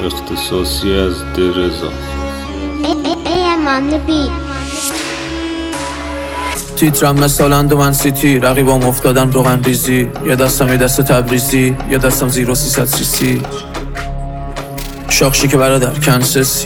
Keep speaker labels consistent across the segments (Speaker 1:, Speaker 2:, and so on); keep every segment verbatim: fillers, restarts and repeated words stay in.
Speaker 1: اختصاصی از درزا.
Speaker 2: تیترم مثل اندومن سیتی، رقیبام افتادن روغن ریزی. یه دستم یه دست تبریزی، یه دستم زیرو سیصد سی سی. شاخشی که برادر کنسسی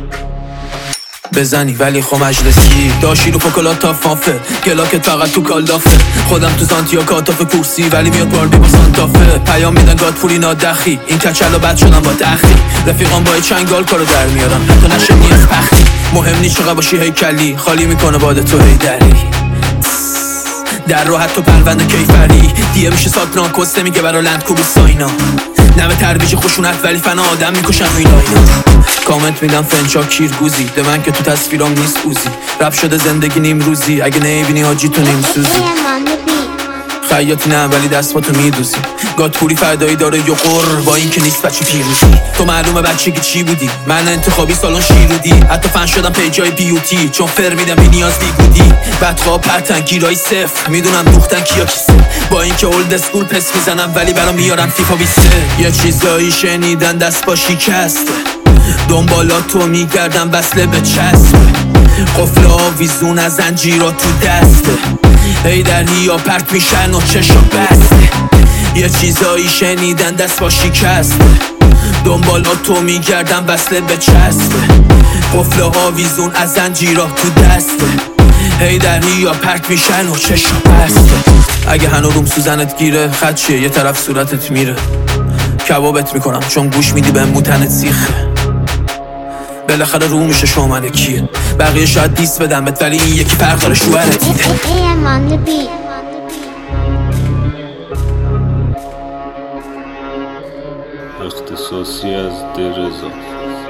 Speaker 2: بزنی ولی خو مجلسی. داشی رو فکلات تا فافه، گلاکت فقط تو کالدافه. خودم تو سانتیا کاتاف کورسی ولی میاد باردی با سانتافه. پیام میدن گاد پولی نادخی، این کچلا بد شدم با دخی. رفیقان با چنگال کارو در میارن تو نشه نیست پخی. مهم نیست چقدر باشی هیکلی، خالی میکنه باده تو هیدری. در رو حتی پرونده کیفری دیه میشه ساتران کسته میگه برا لند کوبی ساینا. نمه ترویج خشونت ولی فنا آدم میکشن روی لاینا. کامنت میدم فنچا کیرگوزی، ده من که تو تصویرام نیست اوزی. رپ شده زندگی نیم روزی، اگه نمیبینی حاجی تو نیم سوزی. خیاطی نه ولی دست با تو میدوزی. گاد پوری فردایی داره یه قر با این که نیست بچه پیروزی. تو معلومه بچگی چی بودی، من انتخابی سالن شیرودی. حتی فن شدم پیجای بیوتی چون فر میدم بی نیاز بیگودی. بدخواه پرتن گیرای صفر، میدونم دوختن کیا کیسه. با اینکه اولد اسکول پس میزنم ولی برام میارم فیفا بیسته. یه چیزایی شنیدن دست با شکسته، دنبالاتو میگردم وصله به چسب. قفل آویزون از زنجیرا تو دسته، ای دری یا پرت میشن و چشم بسته. یه چیزایی شنیدن دست با شکسته، دنبالاتو میگردم وصله به چسب. قفل آویزون از زنجیرا تو دسته، ای دری یا پرت میشن و چشم بسته. اگه هنو روم سوزنت گیره خط چیه یه طرف صورتت میره. کبابت میکنم چون گوش میدی به موتنت سیخه. بالاخره رو میشه شومنه کیه، بقیه شاید دیس بدمت ولی این یکی فرق داره شوهرت میده.
Speaker 1: اختصاصی از درزا.